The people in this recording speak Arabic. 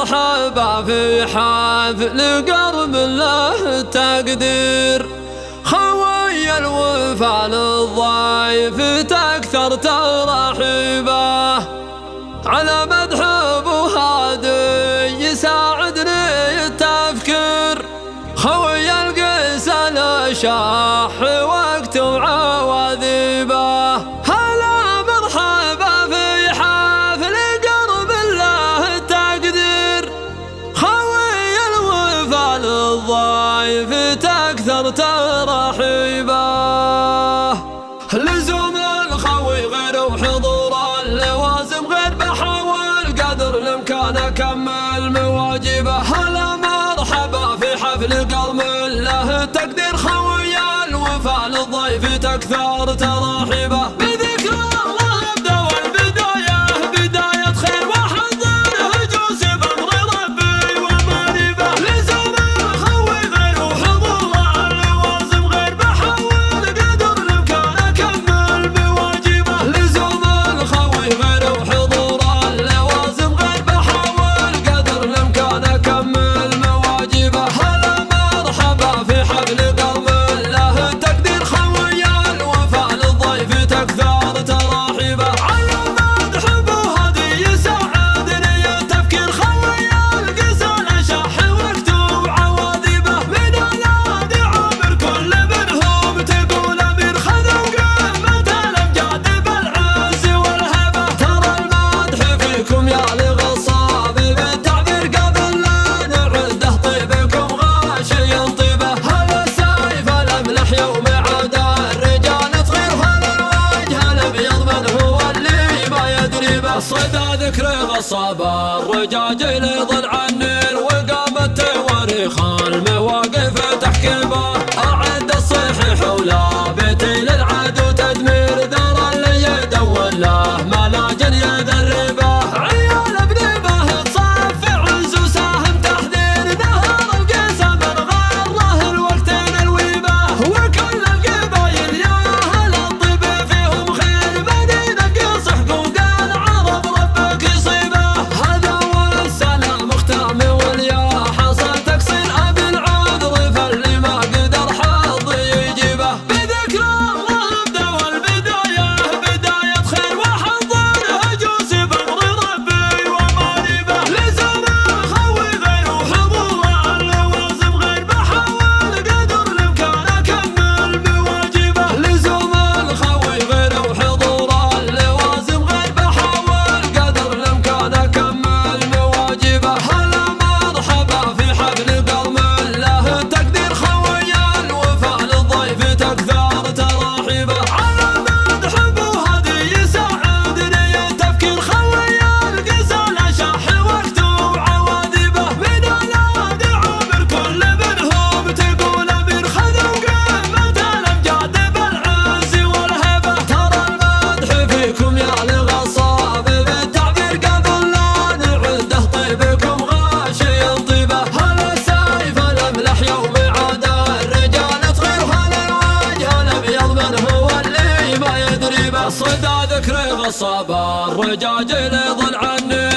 مرحبا في حفل قرب له تقدير، خوي الوفا للضيف تكثر ترحيبه، على مدح ابو هادي يساعدني التفكير، خوي القيس الشاح وقت وعواذيبه. هلا مرحبا في حفل قرب له تقدير، خوي الوفا للضيف تكثر ترحيبه، لزوم الخوي غير وحضور اللوازم غير بحاول قدر الامكان اكمل مواجبه. هلا مرحبا في حفل قرب له تقدير، خوي الوفا للضيف تكثر ترحيبه، بذكر الله ابدا والبدايه بدايه خير وحضر هجوس بامر ربي ومريبه، لزوم الخوي غير وحضور اللوازم غير بحاول قدر الامكان اكمل بواجبه، لزوم الخوي غير وحضور اللوازم غير بحاول قدر الامكان اكمل مواجبه. هلا مرحبا في حفل قرب له تقدير، خوي الوفا للضيف تكثر ترحيبه، على مدح ابو هادي يساعدني التفكير، خوي القيس الشاح وقت وعواذيبه، من اولاد عمر كل منهم تقول امير خذوا قمه الامجاد بالعز والهبه، ترى المدح فيكم يا لغصاب بالتعبير قبل لا نعده طيبكم غاشي طيبه. هلا السيف الاملح يوم عدا الرجال تغير، هلا الوجه الابيض من هو اللي ما يدري به، صدى ذكر غصاب الرجاج اللي ضل عني وقامت تواريخ المواقف تحكيبه، اعد الصحيح ولا بيتي للعدو تدمير، ذرى اللي يدون له ملاجن يذربه، عيال بنيبه تصفي عز وساهم تحذير، ظهر القيس من غره الوقتين الويبه، وكل القبايل يا اهل الطيب فيهم خير، مدينه قيس حقوق العرب ربك يصيبه، هذا والسلام ختام واليا حصل تقصير ابي العذر فاللي ما قدر حظي يجيبه، بذكر الله ابدا والبدايه بدايه خير وحضر هجوس بامر ربي ومريبه، لزوم الخوي غير وحضور اللوازم غير بحاول قدر الامكان اكمل بواجبه، لزوم الخوي غير وحضور اللوازم غير بحاول قدر الامكان اكمل مواجبه. هلا مرحبا في حفل قرب له تقدير، خوي الوفا للضيف تكثر ترحيبه، على مدح ابو هادي يساعدني التفكير، خوي القيس الشاح وقت وعواذيبه، من اولاد عمر كل منهم تقول امير خذوا قمه الامجاد بالعز والهبه، ترى المدح فيكم يا لغصاب بالتعبير قبل لا نعده طيبكم غاشي طيبه، هلا السيف الاملح يوم عدا الرجال تغير، هلا الوجه الابيض من هو اللي ما يدري به، صدى ذكر غصاب الرجاج اللي ضل عني